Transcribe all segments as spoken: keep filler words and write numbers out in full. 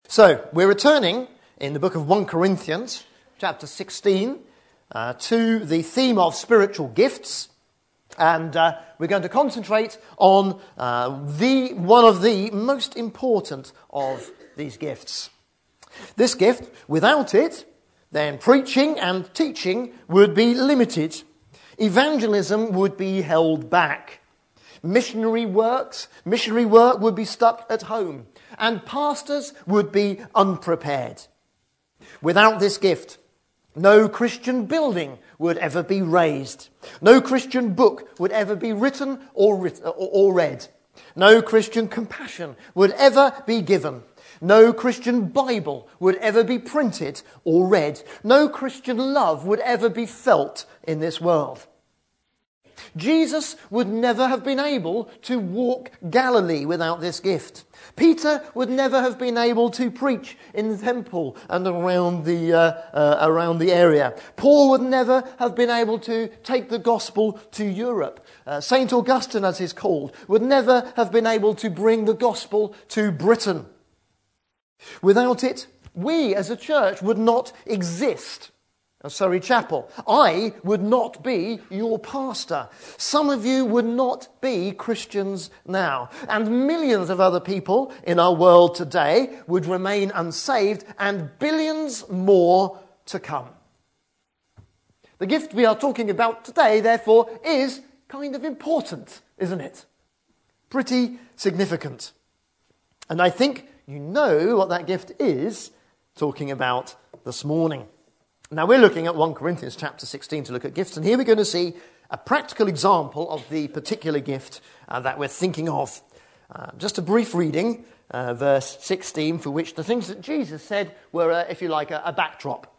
So, we're returning in the book of First Corinthians, chapter sixteen, uh, to the theme of spiritual gifts. And uh, we're going to concentrate on uh, the one of the most important of these gifts. This gift, without it, then preaching and teaching would be limited. Evangelism would be held back. Missionary works, missionary work would be stuck at home. And pastors would be unprepared. Without this gift, no Christian building would ever be raised. No Christian book would ever be written or, writ- or read. No Christian compassion would ever be given. No Christian Bible would ever be printed or read. No Christian love would ever be felt in this world. Jesus would never have been able to walk Galilee without this gift. Peter would never have been able to preach in the temple and around the, uh, uh, around the area. Paul would never have been able to take the gospel to Europe. Uh, Saint Augustine, as he's called, would never have been able to bring the gospel to Britain. Without it, we as a church would not exist. Surrey Chapel. I would not be your pastor. Some of you would not be Christians now. And millions of other people in our world today would remain unsaved, and billions more to come. The gift we are talking about today, therefore, is kind of important, isn't it? Pretty significant. And I think you know what that gift is talking about this morning. Now, we're looking at First Corinthians chapter sixteen to look at gifts, and here we're going to see a practical example of the particular gift uh, that we're thinking of. Uh, just a brief reading, uh, verse sixteen, for which the things that Jesus said were, uh, if you like, a, a backdrop.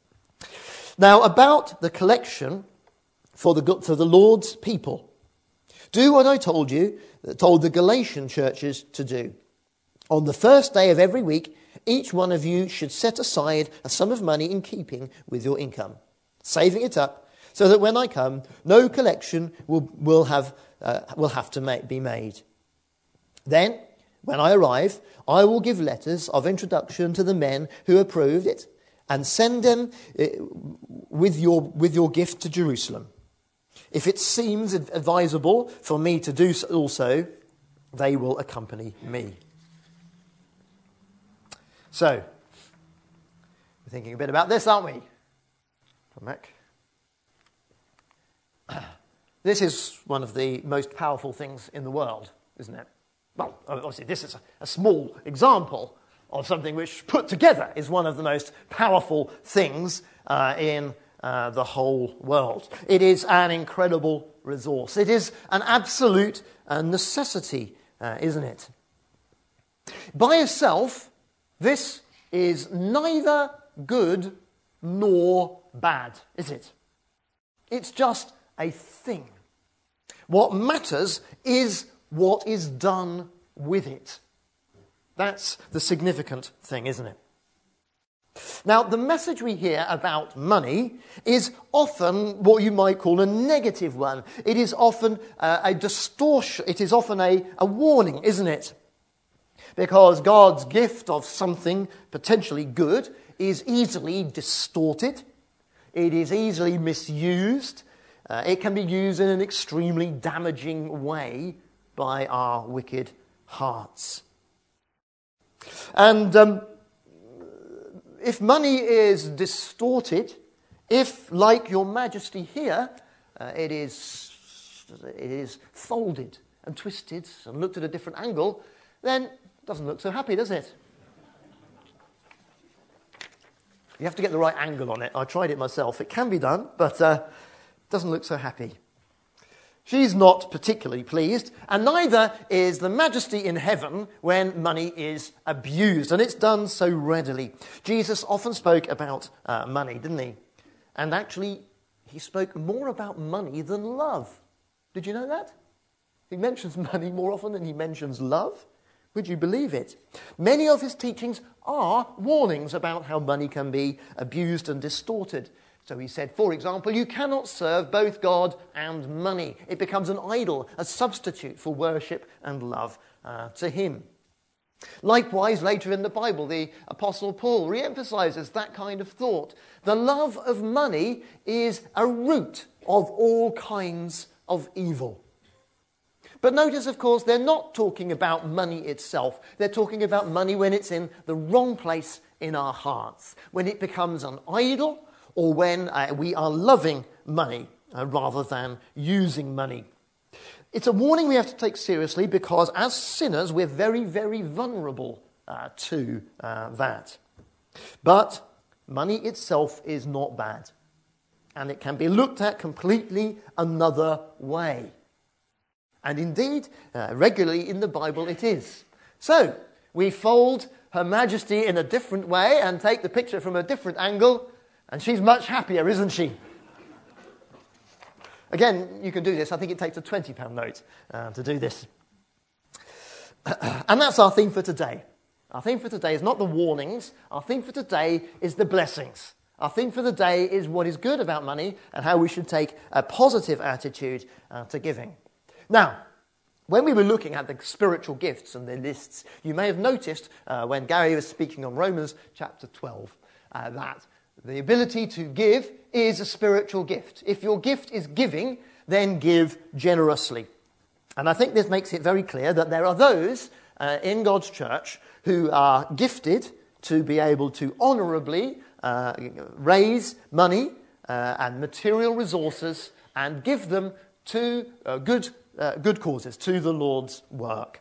Now, about the collection for the, for the Lord's people. Do what I told you, told the Galatian churches to do. On the first day of every week, each one of you should set aside a sum of money in keeping with your income, saving it up, so that when I come, no collection will, will, have, uh, will have to make, be made. Then, when I arrive, I will give letters of introduction to the men who approved it, and send them uh, with your, with your gift to Jerusalem. If it seems advisable for me to do so also, they will accompany me. So, we're thinking a bit about this, aren't we? Come back. This is one of the most powerful things in the world, isn't it? Well, obviously this is a, a small example of something which, put together, is one of the most powerful things uh, in uh, the whole world. It is an incredible resource. It is an absolute uh, necessity, uh, isn't it? By itself, this is neither good nor bad, is it? It's just a thing. What matters is what is done with it. That's the significant thing, isn't it? Now, the message we hear about money is often what you might call a negative one. It is often uh, a distortion. It is often a, a warning, isn't it? Because God's gift of something potentially good is easily distorted. It is easily misused. Uh, it can be used in an extremely damaging way by our wicked hearts. And um, if money is distorted, if, like Your Majesty here, uh, it is, it is folded and twisted and looked at a different angle, then doesn't look so happy, does it? You have to get the right angle on it. I tried it myself. It can be done, but uh, doesn't look so happy. She's not particularly pleased, and neither is the Majesty in heaven when money is abused, and it's done so readily. Jesus often spoke about uh, money, didn't he? And actually, he spoke more about money than love. Did you know that? He mentions money more often than he mentions love. Would you believe it? Many of his teachings are warnings about how money can be abused and distorted. So he said, for example, you cannot serve both God and money. It becomes an idol, a substitute for worship and love uh, to him. Likewise, later in the Bible, the Apostle Paul re-emphasizes that kind of thought. The love of money is a root of all kinds of evil. But notice, of course, they're not talking about money itself. They're talking about money when it's in the wrong place in our hearts, when it becomes an idol, or when uh, we are loving money uh, rather than using money. It's a warning we have to take seriously because as sinners, we're very, very vulnerable uh, to uh, that. But money itself is not bad, and it can be looked at completely another way. And indeed, uh, regularly in the Bible it is. So, we fold Her Majesty in a different way and take the picture from a different angle, and she's much happier, isn't she? Again, you can do this. I think it takes a twenty pound note uh, to do this. And that's our theme for today. Our theme for today is not the warnings. Our theme for today is the blessings. Our theme for the day is what is good about money and how we should take a positive attitude uh, to giving. Now, when we were looking at the spiritual gifts and the lists, you may have noticed uh, when Gary was speaking on Romans chapter twelve uh, that the ability to give is a spiritual gift. If your gift is giving, then give generously. And I think this makes it very clear that there are those uh, in God's church who are gifted to be able to honourably uh, raise money uh, and material resources and give them to uh, good uh, good causes, to the Lord's work.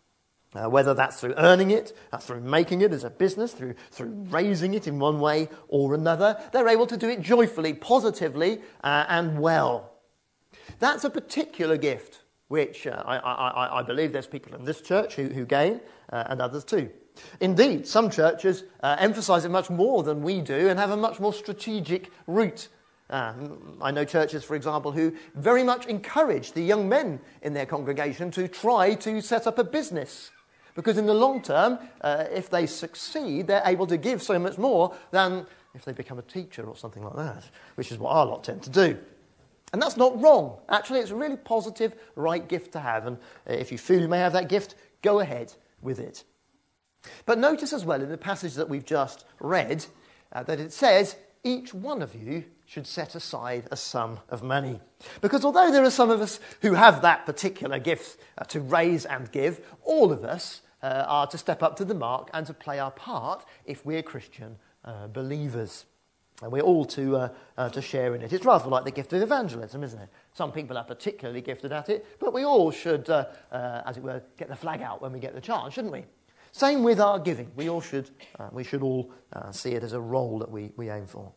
Uh, whether that's through earning it, uh, through making it as a business, through through raising it in one way or another, they're able to do it joyfully, positively, uh, and well. That's a particular gift, which uh, I, I, I believe there's people in this church who, who gain, uh, and others too. Indeed, some churches uh, emphasize it much more than we do and have a much more strategic route. Uh, I know churches, for example, who very much encourage the young men in their congregation to try to set up a business. Because in the long term, uh, if they succeed, they're able to give so much more than if they become a teacher or something like that, which is what our lot tend to do. And that's not wrong. Actually, it's a really positive, right gift to have. And if you feel you may have that gift, go ahead with it. But notice as well in the passage that we've just read uh, that it says, each one of you should set aside a sum of money. Because although there are some of us who have that particular gift uh, to raise and give, all of us uh, are to step up to the mark and to play our part if we're Christian uh, believers. And we're all to uh, uh, to share in it. It's rather like the gift of evangelism, isn't it? Some people are particularly gifted at it, but we all should, uh, uh, as it were, get the flag out when we get the chance, shouldn't we? Same with our giving. We all should uh, we should all uh, see it as a role that we, we aim for.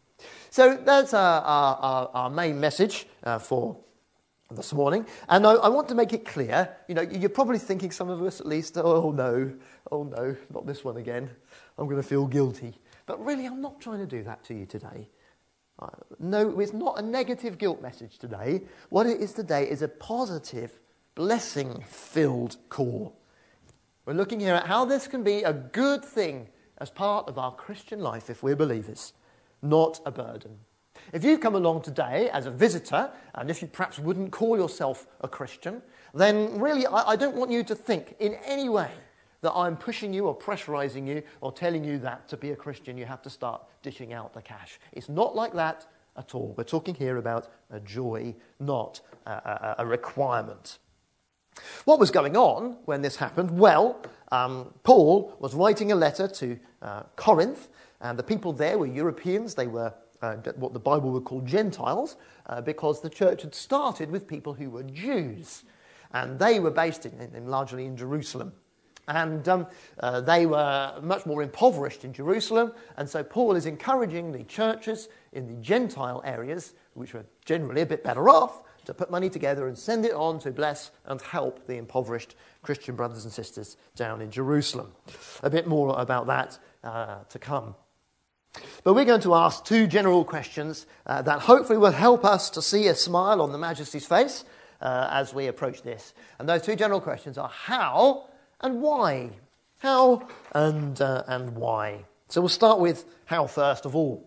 So that's our, our, our main message uh, for this morning. And I, I want to make it clear, you know, you're probably thinking, some of us at least, oh no, oh no, not this one again. I'm going to feel guilty. But really, I'm not trying to do that to you today. Uh, no, it's not a negative guilt message today. What it is today is a positive, blessing-filled call. We're looking here at how this can be a good thing as part of our Christian life if we're believers, not a burden. If you've come along today as a visitor, and if you perhaps wouldn't call yourself a Christian, then really I, I don't want you to think in any way that I'm pushing you or pressurizing you or telling you that to be a Christian you have to start dishing out the cash. It's not like that at all. We're talking here about a joy, not a, a, a requirement. What was going on when this happened? Well, um, Paul was writing a letter to uh, Corinth, and the people there were Europeans. They were uh, what the Bible would call Gentiles, uh, because the church had started with people who were Jews, and they were based in, in largely in Jerusalem. And um, uh, they were much more impoverished in Jerusalem, and so Paul is encouraging the churches in the Gentile areas, which were generally a bit better off, to put money together and send it on to bless and help the impoverished Christian brothers and sisters down in Jerusalem. A bit more about that uh, to come. But we're going to ask two general questions uh, that hopefully will help us to see a smile on the Majesty's face uh, as we approach this. And those two general questions are how and why. How and, uh, and why. So we'll start with how first of all.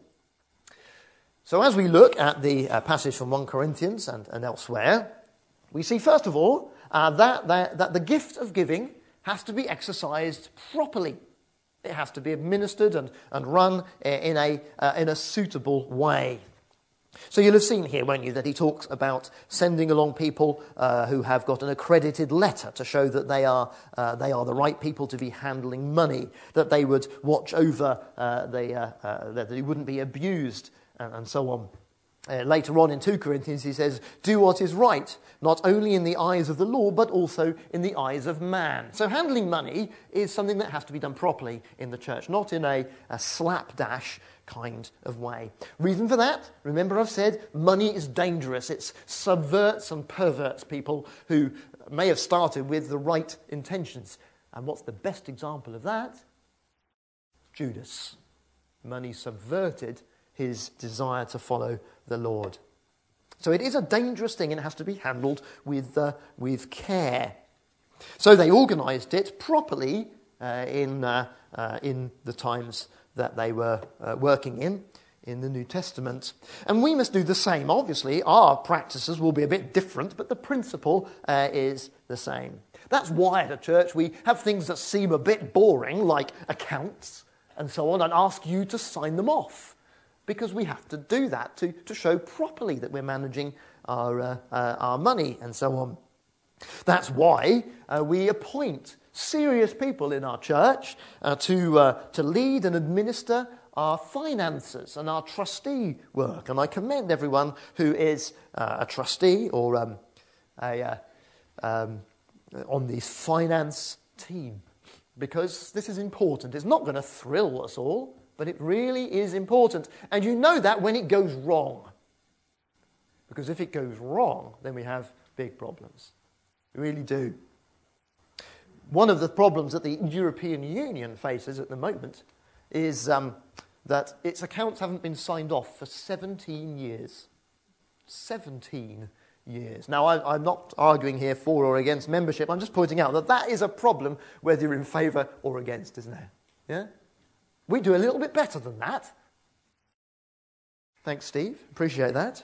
So as we look at the uh, passage from First Corinthians and, and elsewhere, we see first of all uh, that, that, that the gift of giving has to be exercised properly. It has to be administered and, and run in a, uh, in a suitable way. So you'll have seen here, won't you, that he talks about sending along people uh, who have got an accredited letter to show that they are uh, they are the right people to be handling money, that they would watch over, uh, the, uh, uh, that they wouldn't be abused, and, and so on. Uh, later on in two Corinthians he says, do what is right, not only in the eyes of the law, but also in the eyes of man. So handling money is something that has to be done properly in the church, not in a, a slapdash kind of way. Reason for that? Remember I've said money is dangerous. It subverts and perverts people who may have started with the right intentions. And what's the best example of that? Judas. Money subverted his desire to follow the Lord. So it is a dangerous thing and it has to be handled with, uh, with care. So they organised it properly uh, in, uh, uh, in the times that they were uh, working in, in the New Testament. And we must do the same. Obviously, our practices will be a bit different, but the principle uh, is the same. That's why at a church we have things that seem a bit boring, like accounts and so on, and ask you to sign them off. Because we have to do that to, to show properly that we're managing our, uh, uh, our money and so on. That's why uh, we appoint serious people in our church uh, to uh, to lead and administer our finances and our trustee work. And I commend everyone who is uh, a trustee or um, a, uh, um, on the finance team, because this is important. It's not going to thrill us all, but it really is important. And you know that when it goes wrong. Because if it goes wrong, then we have big problems. We really do. One of the problems that the European Union faces at the moment is um, that its accounts haven't been signed off for seventeen years. seventeen years. Now, I, I'm not arguing here for or against membership. I'm just pointing out that that is a problem whether you're in favour or against, isn't it? Yeah? We do a little bit better than that. Thanks, Steve. Appreciate that.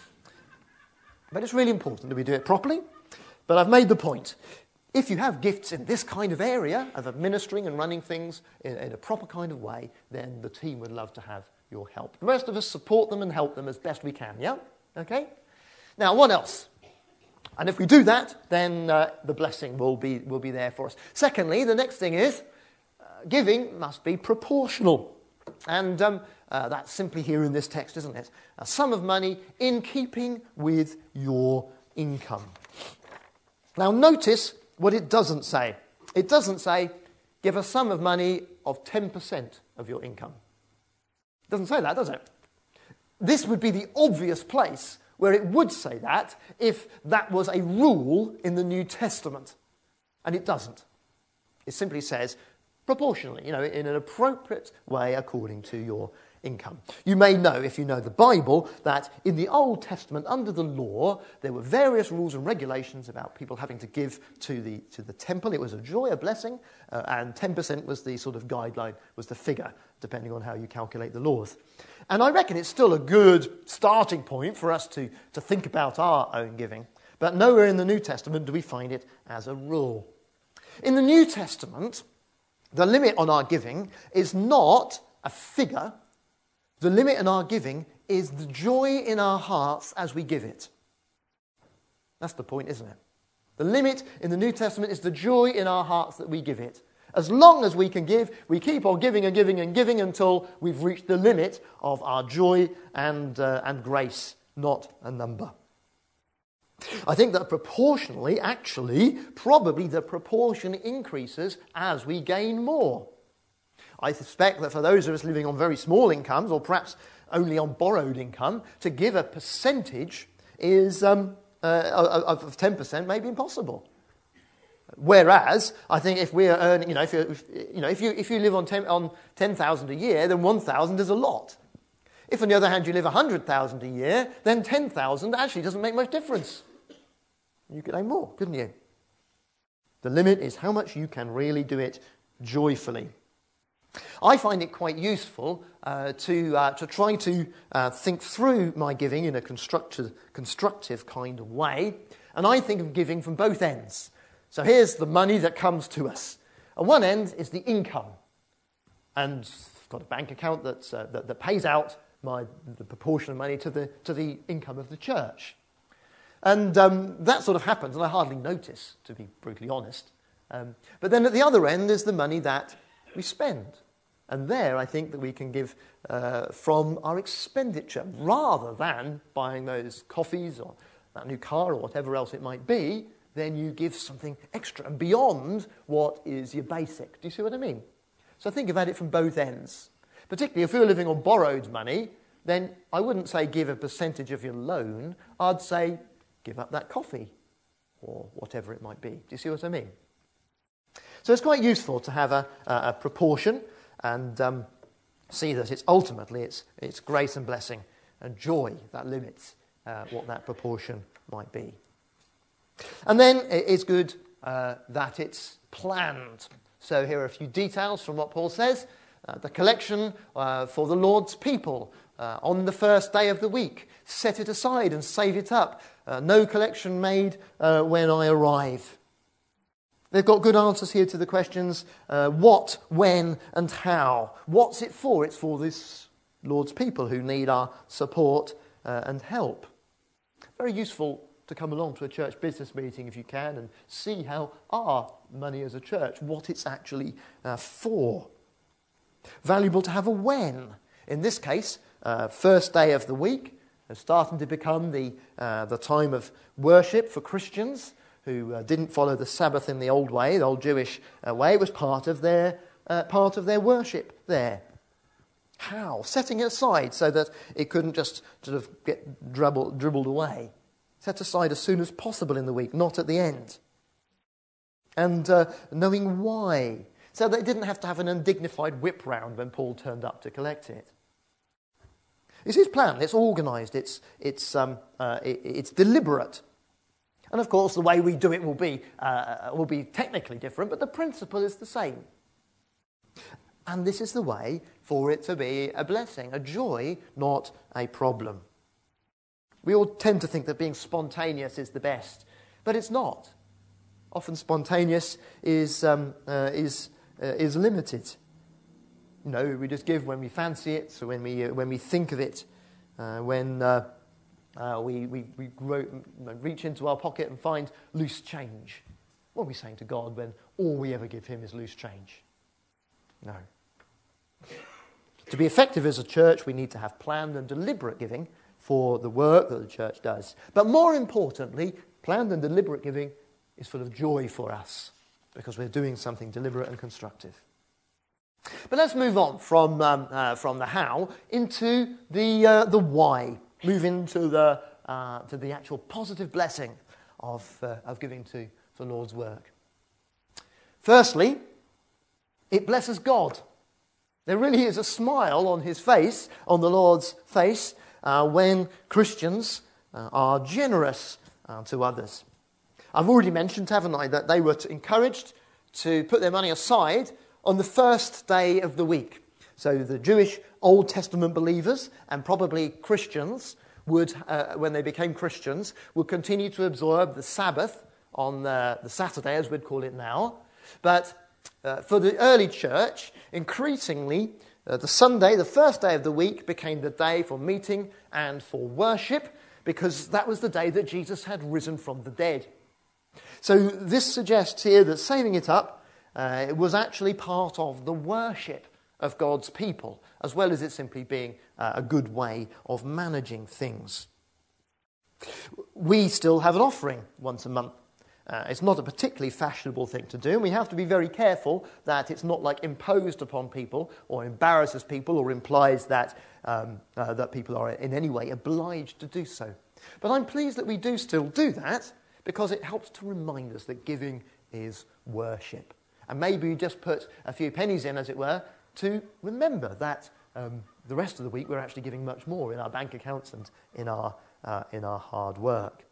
But it's really important that we do it properly. But I've made the point. If you have gifts in this kind of area of administering and running things in, in a proper kind of way, then the team would love to have your help. The rest of us support them and help them as best we can, yeah? Okay? Now, what else? And if we do that, then uh, the blessing will be, will be there for us. Secondly, the next thing is uh, giving must be proportional. And um, uh, that's simply here in this text, isn't it? A sum of money in keeping with your income. Now, notice what it doesn't say. It doesn't say, give a sum of money of ten percent of your income. It doesn't say that, does it? This would be the obvious place where it would say that if that was a rule in the New Testament. And it doesn't. It simply says, proportionally, you know, in an appropriate way according to your income. You may know, if you know the Bible, that in the Old Testament, under the law, there were various rules and regulations about people having to give to the to the temple. It was a joy, a blessing, uh, and ten percent was the sort of guideline, was the figure, depending on how you calculate the laws. And I reckon it's still a good starting point for us to, to think about our own giving. But nowhere in the New Testament do we find it as a rule. In the New Testament, the limit on our giving is not a figure. The limit in our giving is the joy in our hearts as we give it. That's the point, isn't it? The limit in the New Testament is the joy in our hearts that we give it. As long as we can give, we keep on giving and giving and giving until we've reached the limit of our joy and, uh, and grace, not a number. I think that proportionally, actually, probably the proportion increases as we gain more. I suspect that for those of us living on very small incomes, or perhaps only on borrowed income, to give a percentage is um, uh, of ten percent may be impossible. Whereas, I think if we're earning, you know, if you, if, you know, if you if you live on ten on ten thousand a year, then one thousand is a lot. If, on the other hand, you live a hundred thousand a year, then ten thousand actually doesn't make much difference. You could earn more, couldn't you? The limit is how much you can really do it joyfully. I find it quite useful uh, to uh, to try to uh, think through my giving in a constructive, constructive kind of way, and I think of giving from both ends. So here's the money that comes to us. At one end is the income. And I've got a bank account that's, uh, that, that pays out my, the proportion of money to the, to the income of the church. And um, that sort of happens, and I hardly notice, to be brutally honest. Um, but then at the other end is the money that we spend. And there I think that we can give uh, from our expenditure, rather than buying those coffees or that new car or whatever else it might be. Then you give something extra and beyond what is your basic. Do you see what I mean? So think about it from both ends. Particularly if we were living on borrowed money, then I wouldn't say give a percentage of your loan. I'd say give up that coffee or whatever it might be. Do you see what I mean? So it's quite useful to have a, a, a proportion and um, see that it's ultimately it's, it's grace and blessing and joy that limits uh, what that proportion might be. And then it's good uh, that it's planned. So here are a few details from what Paul says. Uh, the collection uh, for the Lord's people uh, on the first day of the week. Set it aside and save it up. Uh, no collection made uh, when I arrive. They've got good answers here to the questions uh, what, when, and how. What's it for? It's for this Lord's people who need our support uh, and help. Very useful to come along to a church business meeting if you can and see how our money as a church, what it's actually uh, for. Valuable to have a when. In this case, uh, first day of the week is starting to become the, uh, the time of worship for Christians who uh, didn't follow the Sabbath in the old way, the old Jewish uh, way. It was part of their uh, part of their worship there. How? Setting it aside so that it couldn't just sort of get dribbled, dribbled away. Set aside as soon as possible in the week, not at the end. And uh, knowing why. So they didn't have to have an undignified whip round when Paul turned up to collect it. It's his plan. It's organised. It's it's um, uh, it, it's deliberate. And of course, the way we do it will be uh, will be technically different, but the principle is the same. And this is the way for it to be a blessing, a joy, not a problem. We all tend to think that being spontaneous is the best, but it's not. Often spontaneous is um, uh, is uh, is limited. You know, we just give when we fancy it, so when we uh, when we think of it, uh, when uh, uh, we we, we grow, reach into our pocket and find loose change. What are we saying to God when all we ever give Him is loose change? No. To be effective as a church, we need to have planned and deliberate giving for the work that the church does. But more importantly, planned and deliberate giving is full of joy for us because we're doing something deliberate and constructive. But let's move on from um, uh, from the how into the uh, the why. Move into the uh, to the actual positive blessing of uh, of giving to the Lord's work. Firstly, it blesses God. There really is a smile on His face, on the Lord's face, uh, when Christians uh, are generous uh, to others. I've already mentioned, haven't I, that they were encouraged to put their money aside on the first day of the week. So the Jewish Old Testament believers and probably Christians would, uh, when they became Christians, would continue to observe the Sabbath on the, the Saturday, as we'd call it now. But uh, for the early church, increasingly, uh, the Sunday, the first day of the week, became the day for meeting and for worship, because that was the day that Jesus had risen from the dead. So this suggests here that saving it up uh, it was actually part of the worship of God's people, as well as it simply being uh, a good way of managing things. We still have an offering once a month. Uh, it's not a particularly fashionable thing to do, and we have to be very careful that it's not like imposed upon people or embarrasses people or implies that um, uh, that people are in any way obliged to do so. But I'm pleased that we do still do that, because it helps to remind us that giving is worship. And maybe we just put a few pennies in, as it were, to remember that um, the rest of the week we're actually giving much more in our bank accounts and in our uh, in our hard work.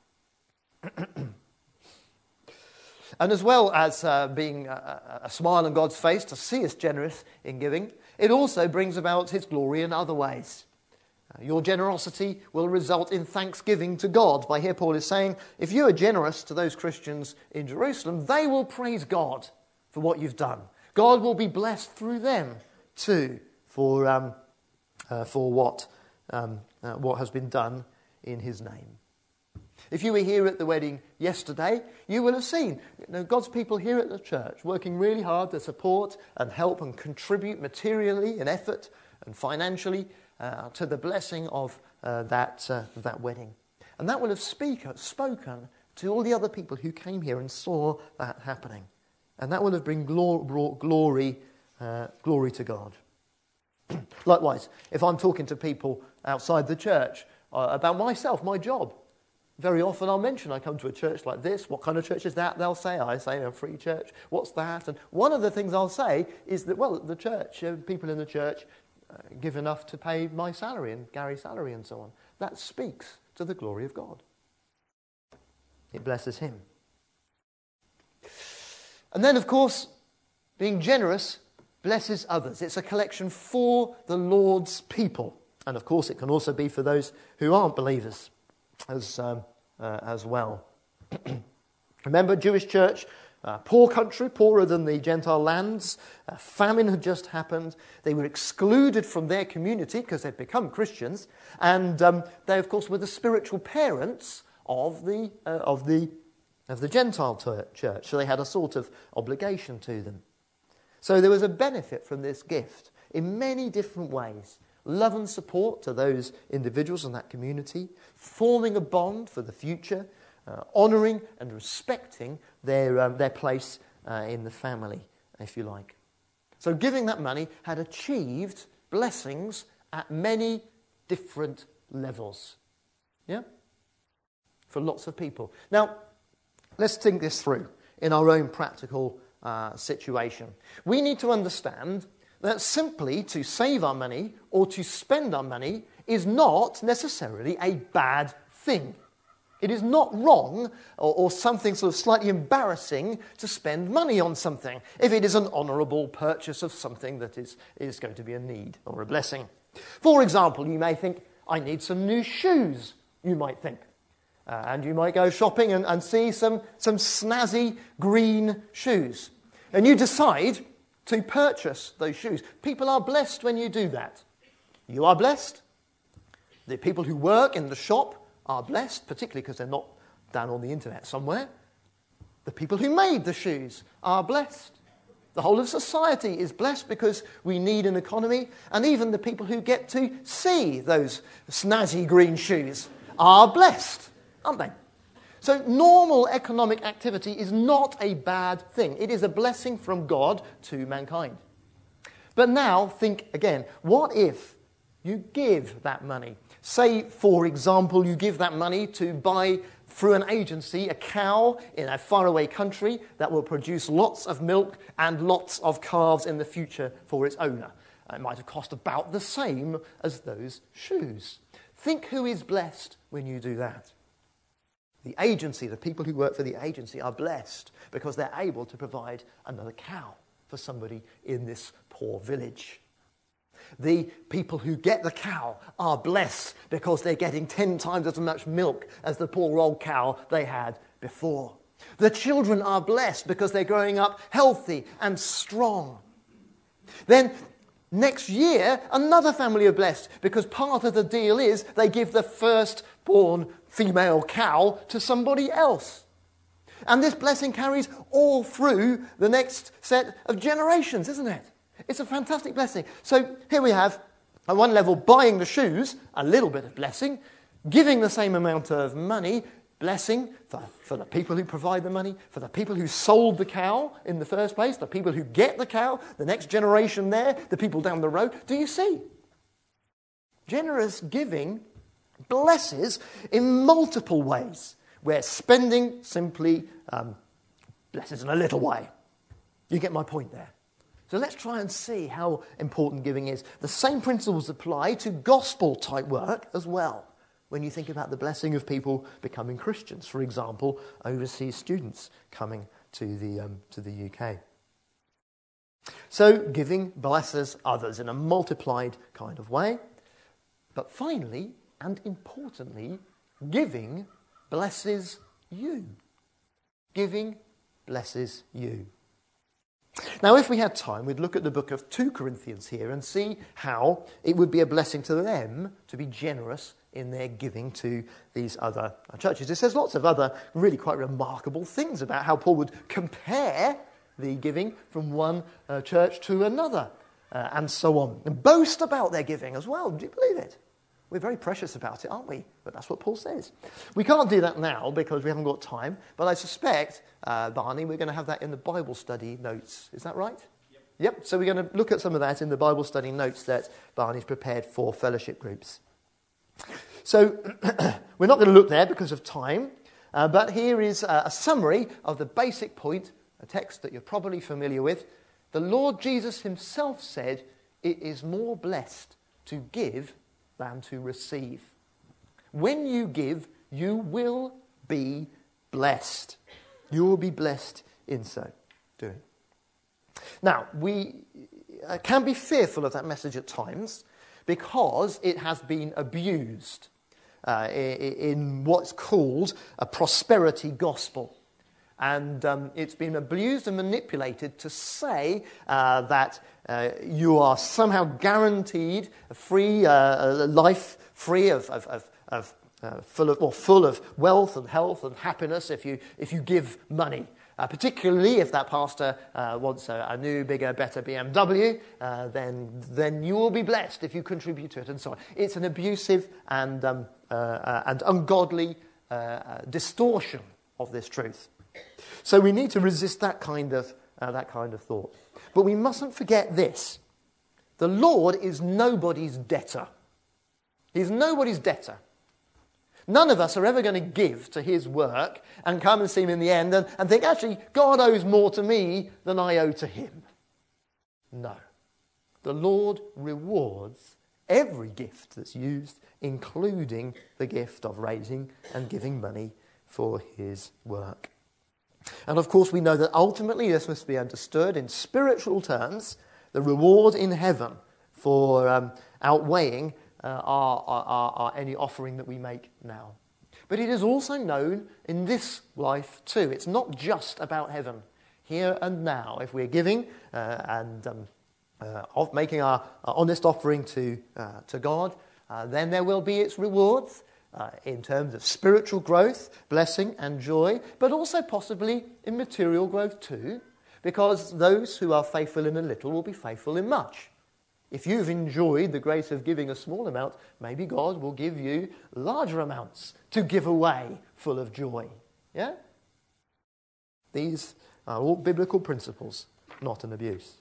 And as well as uh, being a, a smile on God's face to see us generous in giving, it also brings about His glory in other ways. Your generosity will result in thanksgiving to God. By here Paul is saying, if you are generous to those Christians in Jerusalem, they will praise God for what you've done. God will be blessed through them too for um, uh, for what um, uh, what has been done in his name. If you were here at the wedding yesterday, you will have seen you know, God's people here at the church working really hard to support and help and contribute materially and effort and financially uh, to the blessing of uh, that uh, that wedding. And that will have speak, spoken to all the other people who came here and saw that happening. And that will have bring glor- brought glory, uh, glory to God. Likewise, if I'm talking to people outside the church uh, about myself, my job, very often I'll mention I come to a church like this. What kind of church is that? They'll say, I say a free church. What's that? And one of the things I'll say is that, well, the church, uh, people in the church uh, give enough to pay my salary and Gary's salary and so on. That speaks to the glory of God. It blesses him. And then, of course, being generous blesses others. It's a collection for the Lord's people. And, of course, it can also be for those who aren't believers as, um, uh, as well. Remember, Jewish church, uh, poor country, poorer than the Gentile lands. A famine had just happened. They were excluded from their community because they'd become Christians. And um, they, of course, were the spiritual parents of the uh, of the of the Gentile church. So they had a sort of obligation to them. So there was a benefit from this gift in many different ways. Love and support to those individuals in that community, forming a bond for the future, uh, honouring and respecting their um, their place uh, in the family, if you like. So giving that money had achieved blessings at many different levels. Yeah? For lots of people. Now, let's think this through in our own practical uh, situation. We need to understand that simply to save our money or to spend our money is not necessarily a bad thing. It is not wrong or, or something sort of slightly embarrassing to spend money on something if it is an honourable purchase of something that is, is going to be a need or a blessing. For example, you may think, I need some new shoes, you might think. Uh, and you might go shopping and, and see some, some snazzy green shoes. And you decide to purchase those shoes. People are blessed when you do that. You are blessed. The people who work in the shop are blessed, particularly because they're not down on the internet somewhere. The people who made the shoes are blessed. The whole of society is blessed because we need an economy. And even the people who get to see those snazzy green shoes are blessed, aren't they? So normal economic activity is not a bad thing. It is a blessing from God to mankind. But now think again, what if you give that money? Say, for example, you give that money to buy through an agency a cow in a faraway country that will produce lots of milk and lots of calves in the future for its owner. It might have cost about the same as those shoes. Think who is blessed when you do that. The agency, the people who work for the agency are blessed because they're able to provide another cow for somebody in this poor village. The people who get the cow are blessed because they're getting ten times as much milk as the poor old cow they had before. The children are blessed because they're growing up healthy and strong. Then next year, another family are blessed because part of the deal is they give the firstborn female cow to somebody else. And this blessing carries all through the next set of generations, isn't it? It's a fantastic blessing. So here we have, at one level, buying the shoes, a little bit of blessing, giving the same amount of money, blessing for, for the people who provide the money, for the people who sold the cow in the first place, the people who get the cow, the next generation there, the people down the road. Do you see? Generous giving blesses in multiple ways, where spending simply um, blesses in a little way. You get my point there. So let's try and see how important giving is. The same principles apply to gospel-type work as well, when you think about the blessing of people becoming Christians. For example, overseas students coming to the, um, to the U K. So giving blesses others in a multiplied kind of way. But finally, and importantly, giving blesses you. Giving blesses you. Now, if we had time, we'd look at the book of Second Corinthians here and see how it would be a blessing to them to be generous in their giving to these other churches. It says lots of other really quite remarkable things about how Paul would compare the giving from one uh, church to another, uh, and so on. And boast about their giving as well. Do you believe it? We're very precious about it, aren't we? But that's what Paul says. We can't do that now because we haven't got time, but I suspect, uh, Barney, we're going to have that in the Bible study notes. Is that right? Yep. Yep. So we're going to look at some of that in the Bible study notes that Barney's prepared for fellowship groups. So we're not going to look there because of time, uh, but here is a, a summary of the basic point, a text that you're probably familiar with. The Lord Jesus himself said, "It is more blessed to give than to receive." When you give, you will be blessed. You will be blessed in so doing. Now, we uh, can be fearful of that message at times because it has been abused uh, in what's called a prosperity gospel. And um, it's been abused and manipulated to say uh, that uh, you are somehow guaranteed a free uh, life, free of, of, of, of uh, full of, or full of wealth and health and happiness if you if you give money. Uh, particularly if that pastor uh, wants a, a new, bigger, better B M W, uh, then then you will be blessed if you contribute to it, and so on. It's an abusive and um, uh, uh, and ungodly uh, uh, distortion of this truth. So we need to resist that kind of uh, that kind of thought. But we mustn't forget this: the Lord is nobody's debtor. He's nobody's debtor. None of us are ever going to give to his work and come and see him in the end and, and think, actually, God owes more to me than I owe to him. No. The Lord rewards every gift that's used, including the gift of raising and giving money for his work. And of course, we know that ultimately this must be understood in spiritual terms, the reward in heaven for um, outweighing Uh, our, our, our, any offering that we make now. But it is also known in this life too. It's not just about heaven. Here and now, if we're giving uh, and um, uh, of making our, our honest offering to, uh, to God, uh, then there will be its rewards uh, in terms of spiritual growth, blessing and joy, but also possibly in material growth too, because those who are faithful in a little will be faithful in much. If you've enjoyed the grace of giving a small amount, maybe God will give you larger amounts to give away full of joy. Yeah? These are all biblical principles, not an abuse.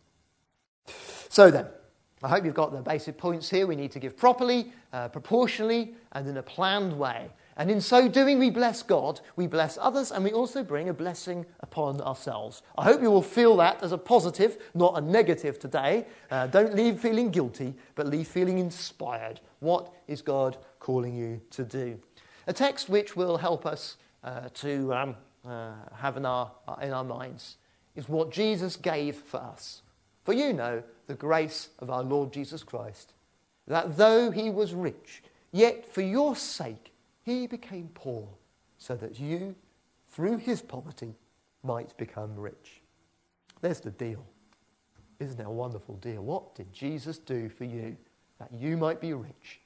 So then, I hope you've got the basic points here. We need to give properly, uh, proportionally, and in a planned way. And in so doing, we bless God, we bless others, and we also bring a blessing upon ourselves. I hope you will feel that as a positive, not a negative today. Uh, don't leave feeling guilty, but leave feeling inspired. What is God calling you to do? A text which will help us uh, to um, uh, have in our, in our minds is what Jesus gave for us. For you know the grace of our Lord Jesus Christ, that though he was rich, yet for your sake he became poor, so that you, through his poverty, might become rich. There's the deal. Isn't it a wonderful deal? What did Jesus do for you, that you might be rich?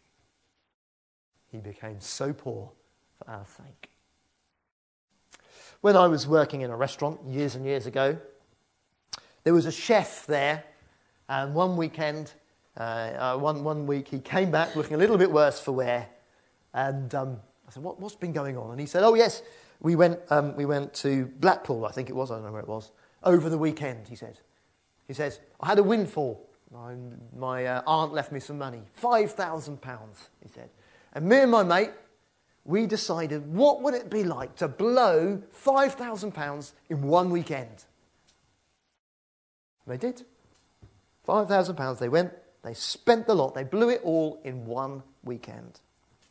He became so poor for our sake. When I was working in a restaurant years and years ago, there was a chef there, and one weekend, uh, uh, one, one week, he came back looking a little bit worse for wear, and um, I said, what, what's been going on? And he said, oh yes, we went um, we went to Blackpool, I think it was, I don't know where it was, over the weekend, he said. He says, I had a windfall. My, my uh, aunt left me some money, five thousand pounds, he said. And me and my mate, we decided, what would it be like to blow five thousand pounds in one weekend? And they did. five thousand pounds, they went, they spent the lot, they blew it all in one weekend.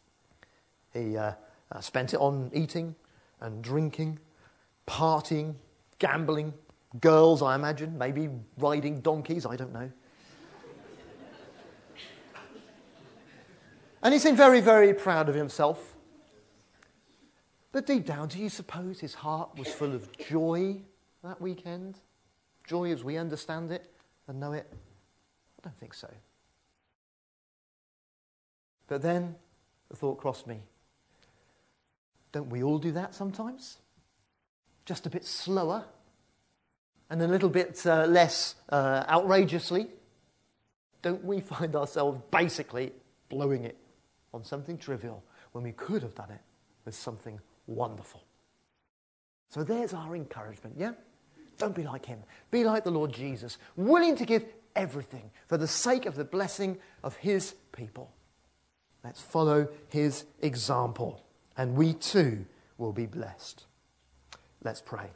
He uh, uh, spent it on eating and drinking, partying, gambling, girls, I imagine, maybe riding donkeys, I don't know. And he seemed very, very proud of himself. But deep down, do you suppose his heart was full of joy that weekend? Joy as we understand it and know it? I don't think so. But then the thought crossed me. Don't we all do that sometimes? Just a bit slower and a little bit uh, less uh, outrageously? Don't we find ourselves basically blowing it on something trivial when we could have done it with something wonderful? So there's our encouragement, yeah? Don't be like him. Be like the Lord Jesus, willing to give everything for the sake of the blessing of his people. Let's follow his example, and we too will be blessed. Let's pray.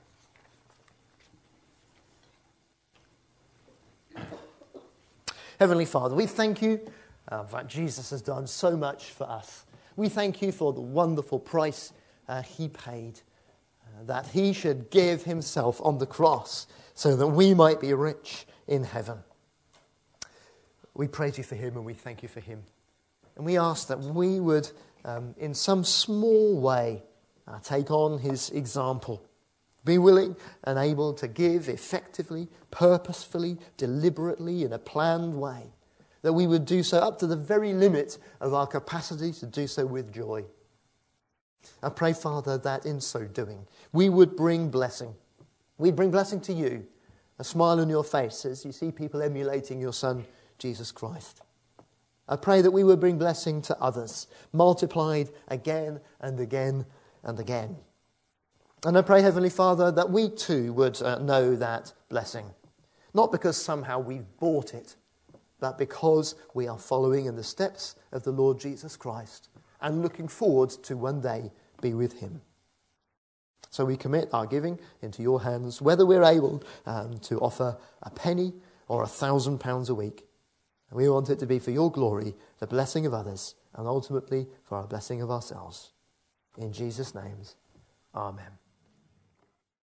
Heavenly Father, we thank you uh, that Jesus has done so much for us. We thank you for the wonderful price uh, he paid, uh, that he should give himself on the cross so that we might be rich in heaven. We praise you for him and we thank you for him. And we ask that we would, um, in some small way, uh, take on his example. Be willing and able to give effectively, purposefully, deliberately, in a planned way. That we would do so up to the very limit of our capacity to do so with joy. I pray, Father, that in so doing, we would bring blessing. We'd bring blessing to you. A smile on your face as you see people emulating your Son, Jesus Christ. I pray that we would bring blessing to others, multiplied again and again and again. And I pray, Heavenly Father, that we too would uh, know that blessing. Not because somehow we've bought it, but because we are following in the steps of the Lord Jesus Christ and looking forward to one day be with him. So we commit our giving into your hands, whether we're able um, to offer a penny or a thousand pounds a week. And we want it to be for your glory, the blessing of others, and ultimately for our blessing of ourselves. In Jesus' names, amen.